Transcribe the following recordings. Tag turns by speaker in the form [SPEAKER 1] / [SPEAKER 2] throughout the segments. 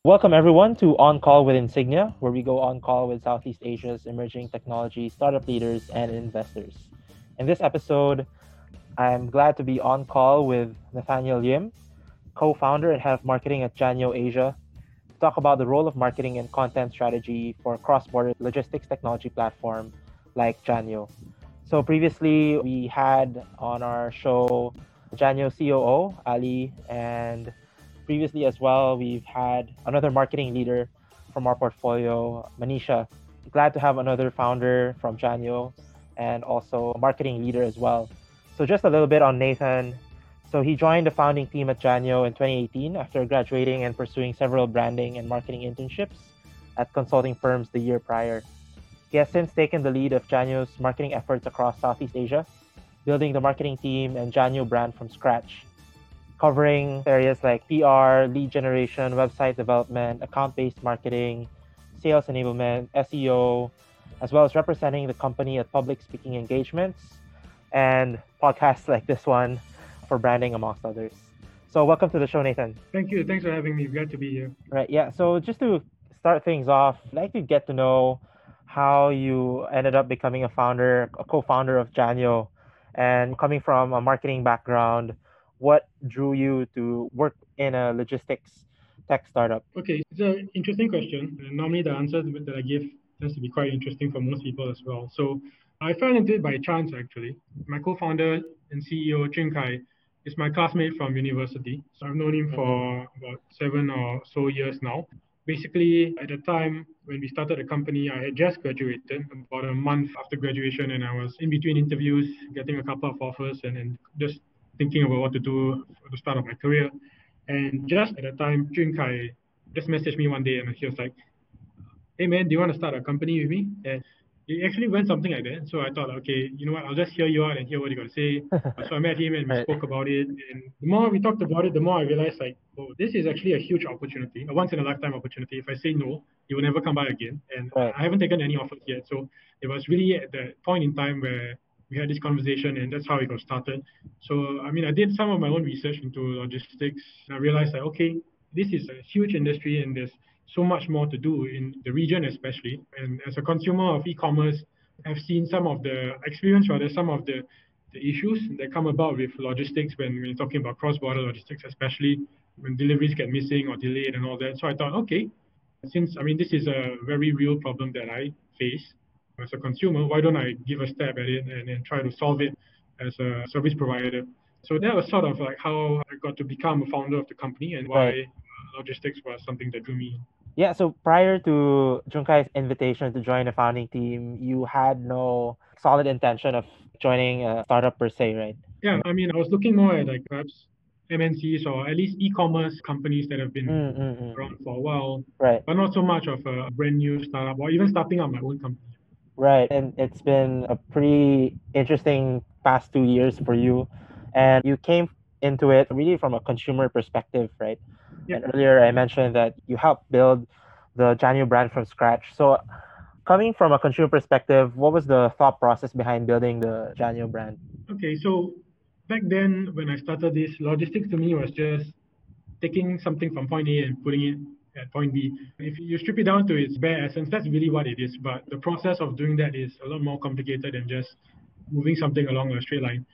[SPEAKER 1] Welcome everyone to On Call with Insignia, where we go on call with Southeast Asia's emerging technology startup leaders and investors. In this episode, I'm glad to be on call with Nathaniel Yim, co-founder and head of marketing at Janyo Asia, to talk about the role of marketing and content strategy for a cross-border logistics technology platform like Janyo. So previously, we had on our show Janyo COO, Ali, and previously as well, we've had another marketing leader from our portfolio, Manisha. Glad to have another founder from Janyo and also a marketing leader as well. So just a little bit on Nathan. So he joined the founding team at Janyo in 2018 after graduating and pursuing several branding and marketing internships at consulting firms the year prior. He has since taken the lead of Janyo's marketing efforts across Southeast Asia, building the marketing team and Janyo brand from scratch, covering areas like PR, lead generation, website development, account-based marketing, sales enablement, SEO, as well as representing the company at public speaking engagements and podcasts like this one for branding, amongst others. So welcome to the show, Nathan.
[SPEAKER 2] Thank you. Thanks for having me. Glad to be here.
[SPEAKER 1] Right, yeah. So just to start things off, I'd like to get to know how you ended up becoming a co-founder of Janyo, and coming from a marketing background, what drew you to work in a logistics tech startup?
[SPEAKER 2] Okay, it's an interesting question. And normally, the answer that I give tends to be quite interesting for most people as well. So, I fell into it by chance actually. My co-founder and CEO Jun Kai is my classmate from university. So I've known him
[SPEAKER 1] Mm-hmm.
[SPEAKER 2] for about 7 or so years now. Basically, at the time when we started the company, I had just graduated about a month after graduation, and I was in between interviews, getting a couple of offers, and just thinking about what to do for the start of my career. And just at the time, Jun Kai just messaged me one day, and he was like, "Hey man, do you want to start a company with me?" And it actually went something like that. So I thought, okay, you know what? I'll just hear you out and hear what you got to say. So I met him and we
[SPEAKER 1] Right,
[SPEAKER 2] spoke about it. And the more we talked about it, the more I realized, like, oh, this is actually a huge opportunity, a once in a lifetime opportunity. If I say no, it will never come by again. And
[SPEAKER 1] right,
[SPEAKER 2] I haven't taken any offers yet. So it was really at the point in time where we had this conversation, and that's how it got started. So I mean, I did some of my own research into logistics, and I realized that okay, this is a huge industry, and there's so much more to do in the region, especially. And as a consumer of e-commerce, I've seen some of the experience, rather, some of the issues that come about with logistics when you're talking about cross-border logistics, especially when deliveries get missing or delayed and all that. So I thought, okay, since I mean this is a very real problem that I face as a consumer, why don't I give a stab at it and try to solve it as a service provider? So that was sort of like how I got to become a founder of the company and
[SPEAKER 1] right.
[SPEAKER 2] why logistics was something that drew me.
[SPEAKER 1] Yeah, so prior to Junkai's invitation to join the founding team, you had no solid intention of joining a startup per se, right?
[SPEAKER 2] Yeah, I mean, I was looking more at like perhaps MNCs or at least e-commerce companies that have been
[SPEAKER 1] Mm-mm-mm.
[SPEAKER 2] around for a while,
[SPEAKER 1] Right.
[SPEAKER 2] but not so much of a brand new startup or even starting up my own company.
[SPEAKER 1] Right. And it's been a pretty interesting past 2 years for you. And you came into it really from a consumer perspective, right?
[SPEAKER 2] Yeah.
[SPEAKER 1] And earlier I mentioned that you helped build the Janyu brand from scratch. So coming from a consumer perspective, what was the thought process behind building the Janyu brand?
[SPEAKER 2] Okay. So back then, when I started this, logistics to me was just taking something from point A and putting it at point B. If you strip it down to its bare essence, that's really what it is. But the process of doing that is a lot more complicated than just moving something along a straight line.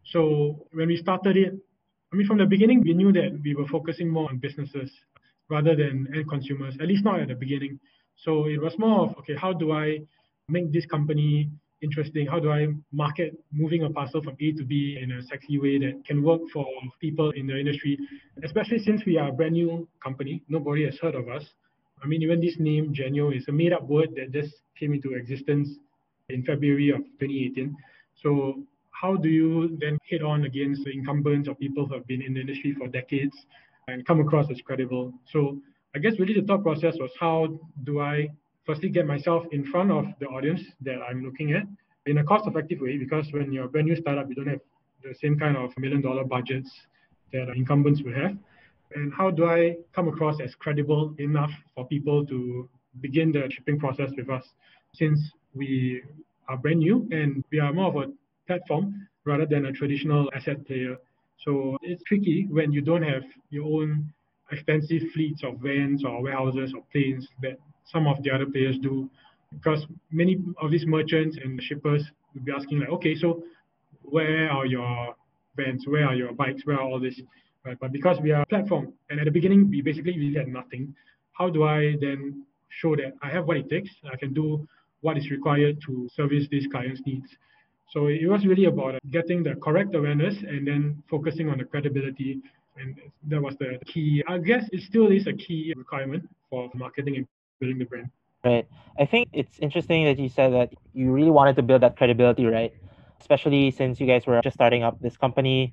[SPEAKER 2] So when we started it, I mean, from the beginning, we knew that we were focusing more on businesses rather than end consumers, at least not at the beginning. So it was more of, okay, how do I make this company interesting? How do I market moving a parcel from A to B in a sexy way that can work for people in the industry, especially since we are a brand new company. Nobody has heard of us. I mean, even this name, Genio, is a made up word that just came into existence in February of 2018. So how do you then hit on against the incumbents or people who have been in the industry for decades and come across as credible? So I guess really the thought process was how do I firstly get myself in front of the audience that I'm looking at in a cost effective way, because when you're a brand new startup, you don't have the same kind of $1 million budgets that incumbents will have. And how do I come across as credible enough for people to begin the shipping process with us, since we are brand new and we are more of a platform rather than a traditional asset player. So it's tricky when you don't have your own extensive fleets of vans or warehouses or planes that some of the other players do, because many of these merchants and shippers will be asking like, okay, so where are your vans, where are your bikes, where are all this, right? But because we are a platform, and at the beginning we basically really had nothing, how do I then show that I have what it takes, I can do what is required to service these clients' needs? So it was really about getting the correct awareness and then focusing on the credibility. And that was the key. I guess it still is a key requirement for marketing and building the brand.
[SPEAKER 1] Right. I think it's interesting that you said that you really wanted to build that credibility, right? Especially since you guys were just starting up this company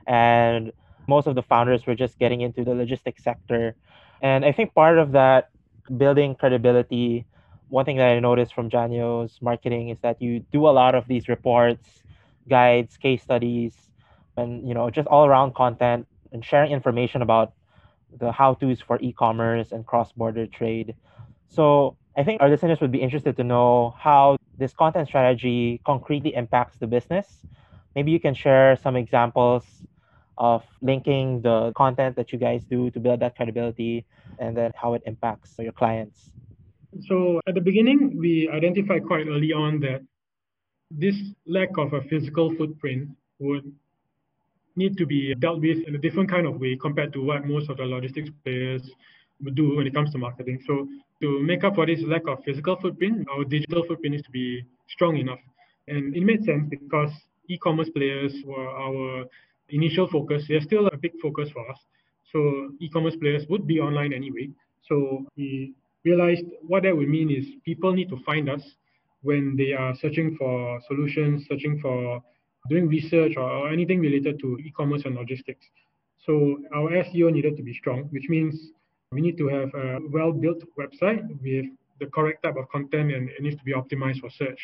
[SPEAKER 1] and most of the founders were just getting into the logistics sector. And I think part of that building credibility, one thing that I noticed from Janio's marketing is that you do a lot of these reports, guides, case studies, and just all around content and sharing information about the how-tos for e-commerce and cross-border trade. So I think our listeners would be interested to know how this content strategy concretely impacts the business. Maybe you can share some examples of linking the content that you guys do to build that credibility and then how it impacts your clients.
[SPEAKER 2] So at the beginning, we identified quite early on that this lack of a physical footprint would need to be dealt with in a different kind of way compared to what most of the logistics players would do when it comes to marketing. So to make up for this lack of physical footprint, our digital footprint needs to be strong enough. And it made sense because e-commerce players were our initial focus. They're still a big focus for us. So e-commerce players would be online anyway. So we realized what that would mean is people need to find us when they are searching for solutions, searching for doing research or anything related to e-commerce and logistics. So our SEO needed to be strong, which means we need to have a well-built website with the correct type of content, and it needs to be optimized for search.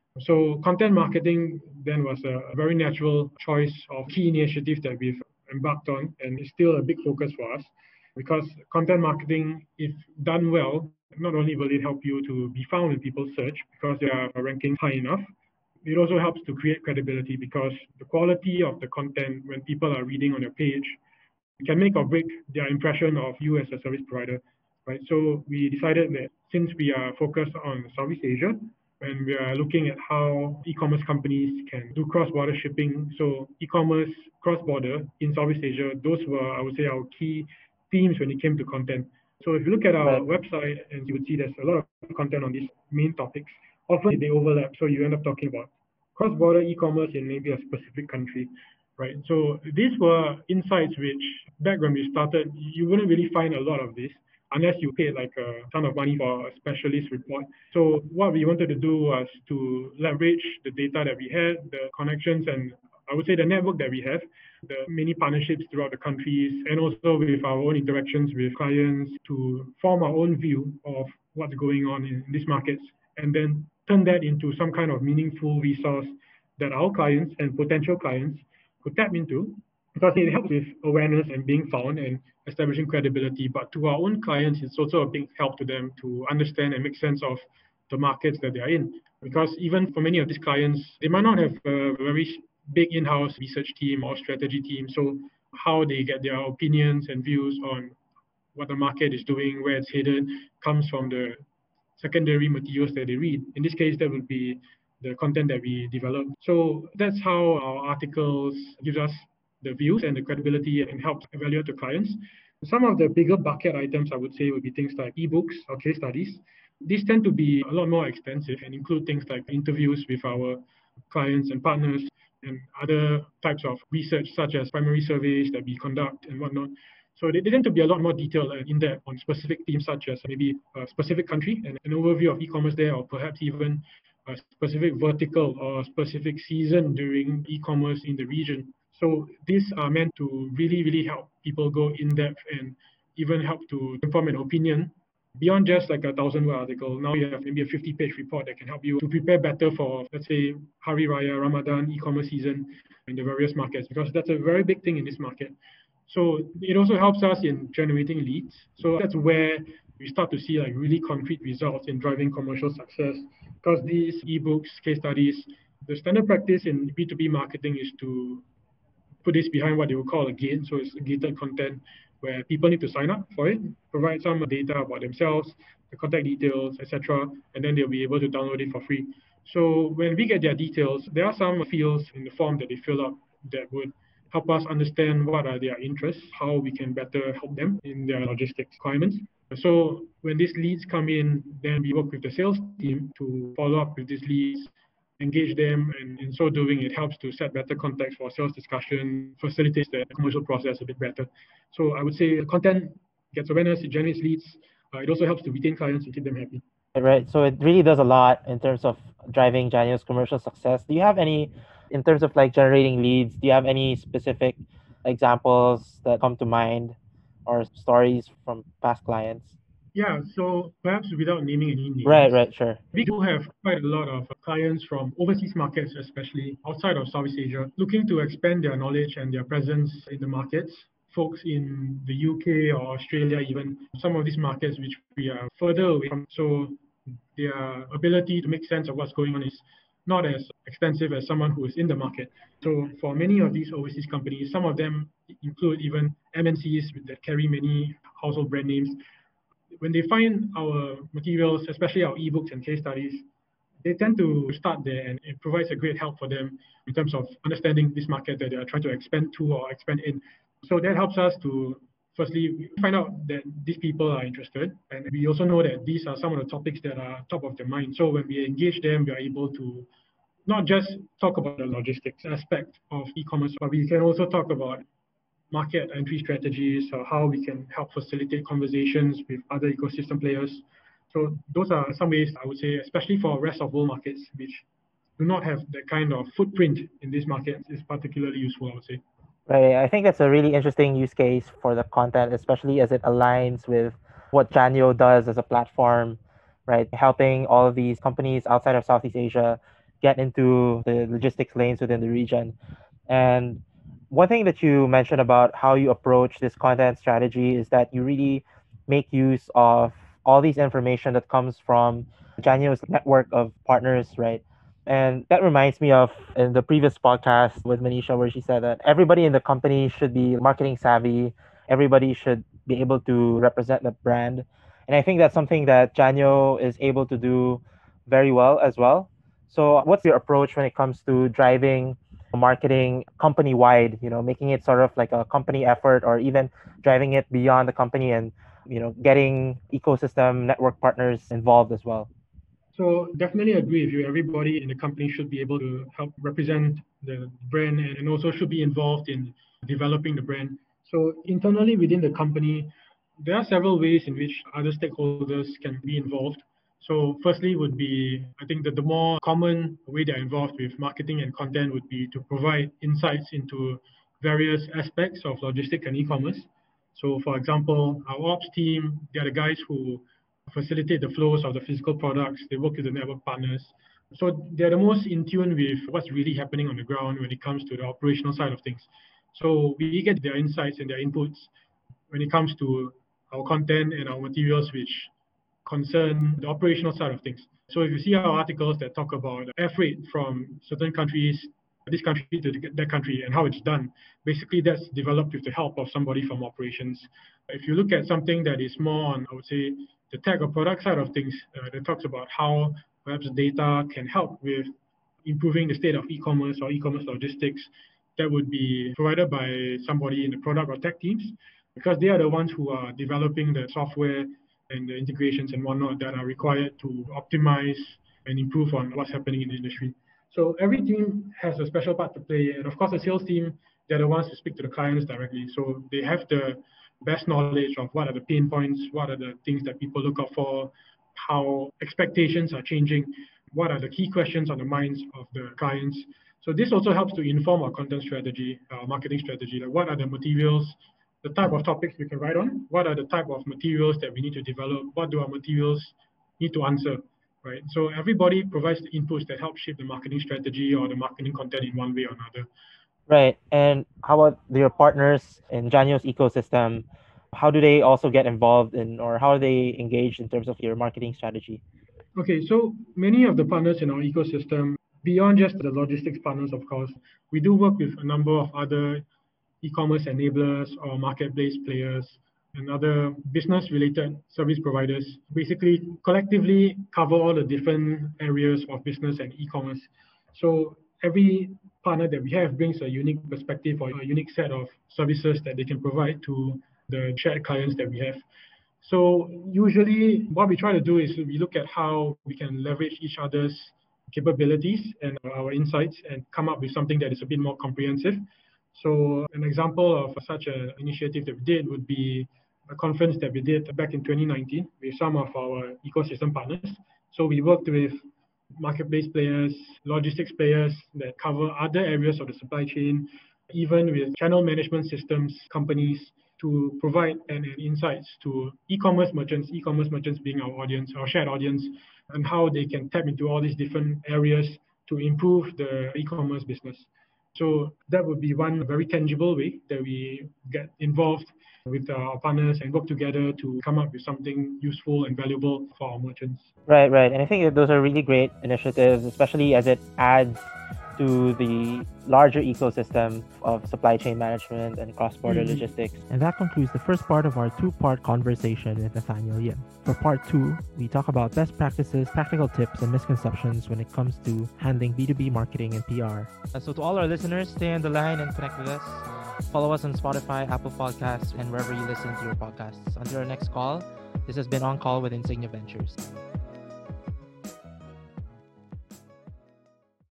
[SPEAKER 2] So content marketing then was a very natural choice of key initiatives that we've embarked on, and it's still a big focus for us because content marketing, if done well, not only will it help you to be found in people's search because they are ranking high enough, it also helps to create credibility because the quality of the content when people are reading on your page can make or break their impression of you as a service provider, right? So we decided that since we are focused on Southeast Asia and we are looking at how e-commerce companies can do cross-border shipping, so e-commerce cross-border in Southeast Asia, those were, I would say, our key themes when it came to content. So if you look at our
[SPEAKER 1] Right.
[SPEAKER 2] website, and you would see there's a lot of content on these main topics. Often they overlap, so you end up talking about cross-border e-commerce in maybe a specific country, right? So these were insights which back when we started, you wouldn't really find a lot of this unless you paid like a ton of money for a specialist report. So what we wanted to do was to leverage the data that we had, the connections, and I would say the network that we have, the many partnerships throughout the countries, and also with our own interactions with clients to form our own view of what's going on in these markets, and then turn that into some kind of meaningful resource that our clients and potential clients could tap into because it helps with awareness and being found and establishing credibility. But to our own clients, it's also a big help to them to understand and make sense of the markets that they're in. Because even for many of these clients, they might not have a very big in-house research team or strategy team. So how they get their opinions and views on what the market is doing, where it's headed, comes from the secondary materials that they read. In this case, that would be the content that we develop. So that's how our articles gives us the views and the credibility and helps evaluate the clients. Some of the bigger bucket items I would say would be things like ebooks or case studies. These tend to be a lot more extensive and include things like interviews with our clients and partners and other types of research such as primary surveys that we conduct and whatnot. So they tend to be a lot more detailed and in-depth on specific themes such as maybe a specific country and an overview of e-commerce there, or perhaps even a specific vertical or specific season during e-commerce in the region. So these are meant to really, really help people go in-depth and even help to inform an opinion beyond just like a 1,000-word article. Now you have maybe a 50-page report that can help you to prepare better for, let's say, Hari Raya, Ramadan, e-commerce season in the various markets, because that's a very big thing in this market. So it also helps us in generating leads. So that's where we start to see like really concrete results in driving commercial success. Because these ebooks, case studies, the standard practice in B2B marketing is to put this behind what they would call a gate. So it's gated content where people need to sign up for it, provide some data about themselves, the contact details, etc., and then they'll be able to download it for free. So when we get their details, there are some fields in the form that they fill up that would help us understand what are their interests, how we can better help them in their logistics requirements. So when these leads come in, then we work with the sales team to follow up with these leads, engage them, and in so doing, it helps to set better context for sales discussion, facilitates the commercial process a bit better. So I would say content gets awareness, it generates leads. It also helps to retain clients and keep them happy.
[SPEAKER 1] Right. So it really does a lot in terms of driving Janio's commercial success. Do you have any, in terms of like generating leads, do you have any specific examples that come to mind or stories from past clients?
[SPEAKER 2] Yeah, so perhaps without naming any names,
[SPEAKER 1] Right, sure.
[SPEAKER 2] we do have quite a lot of clients from overseas markets, especially outside of Southeast Asia, looking to expand their knowledge and their presence in the markets. Folks in the UK or Australia, even some of these markets which we are further away from. So their ability to make sense of what's going on is not as extensive as someone who is in the market. So for many of these overseas companies, some of them include even MNCs that carry many household brand names. When they find our materials, especially our ebooks and case studies, they tend to start there, and it provides a great help for them in terms of understanding this market that they are trying to expand to or expand in. So that helps us to firstly find out that these people are interested, and we also know that these are some of the topics that are top of their mind. So when we engage them, we are able to not just talk about the logistics aspect of e-commerce, but we can also talk about market entry strategies or how we can help facilitate conversations with other ecosystem players. So those are some ways I would say, especially for rest of world markets, which do not have that kind of footprint in this market, is particularly useful, I would say.
[SPEAKER 1] Right. I think that's a really interesting use case for the content, especially as it aligns with what Janio does as a platform, right? Helping all of these companies outside of Southeast Asia get into the logistics lanes within the region. And one thing that you mentioned about how you approach this content strategy is that you really make use of all these information that comes from Janio's network of partners, right? And that reminds me of in the previous podcast with Manisha, where she said that everybody in the company should be marketing savvy. Everybody should be able to represent the brand. And I think that's something that Janio is able to do very well as well. So what's your approach when it comes to driving marketing company wide, making it sort of like a company effort or even driving it beyond the company and, getting ecosystem network partners involved as well?
[SPEAKER 2] So definitely agree with you. Everybody in the company should be able to help represent the brand and also should be involved in developing the brand. So internally within the company, there are several ways in which other stakeholders can be involved. So firstly would be, I think that the more common way they're involved with marketing and content would be to provide insights into various aspects of logistics and e-commerce. So for example, our ops team, they're the guys who facilitate the flows of the physical products. They work with the network partners. So they're the most in tune with what's really happening on the ground when it comes to the operational side of things. So we get their insights and their inputs when it comes to our content and our materials, which concern the operational side of things. So if you see our articles that talk about air freight from certain countries, this country to that country, and how it's done, basically that's developed with the help of somebody from operations. If you look at something that is more on, I would say, the tech or product side of things, that talks about how perhaps data can help with improving the state of e-commerce or e-commerce logistics, that would be provided by somebody in the product or tech teams, because they are the ones who are developing the software and the integrations and whatnot that are required to optimize and improve on what's happening in the industry. So every team has a special part to play, and of course the sales team, they're the ones who speak to the clients directly. So they have the best knowledge of what are the pain points, what are the things that people look out for, how expectations are changing, what are the key questions on the minds of the clients. So this also helps to inform our content strategy, our marketing strategy. Like what are the materials, the type of topics we can write on, what are the type of materials that we need to develop, what do our materials need to answer, right? So everybody provides the inputs that help shape the marketing strategy or the marketing content in one way or another.
[SPEAKER 1] Right. And how about your partners in Janio's ecosystem? How do they also get involved in, or how are they engaged in terms of your marketing strategy?
[SPEAKER 2] Okay, so many of the partners in our ecosystem, beyond just the logistics partners, of course, we do work with a number of other e-commerce enablers or marketplace players and other business-related service providers basically collectively cover all the different areas of business and e-commerce. So every partner that we have brings a unique perspective or a unique set of services that they can provide to the shared clients that we have. So usually what we try to do is we look at how we can leverage each other's capabilities and our insights and come up with something that is a bit more comprehensive. So an example of such an initiative that we did would be a conference that we did back in 2019 with some of our ecosystem partners. So we worked with marketplace players, logistics players that cover other areas of the supply chain, even with channel management systems companies to provide and insights to e-commerce merchants being our audience, our shared audience, and how they can tap into all these different areas to improve the e-commerce business. So that would be one very tangible way that we get involved with our partners and work together to come up with something useful and valuable for our merchants.
[SPEAKER 1] Right, right. And I think that those are really great initiatives, especially as it adds to the larger ecosystem of supply chain management and cross-border logistics. And that concludes the first part of our two-part conversation with Nathaniel Yim. For part 2, we talk about best practices, practical tips, and misconceptions when it comes to handling B2B marketing and PR. So to all our listeners, stay on the line and connect with us. Follow us on Spotify, Apple Podcasts, and wherever you listen to your podcasts. Until our next call, this has been On Call with Insignia Ventures.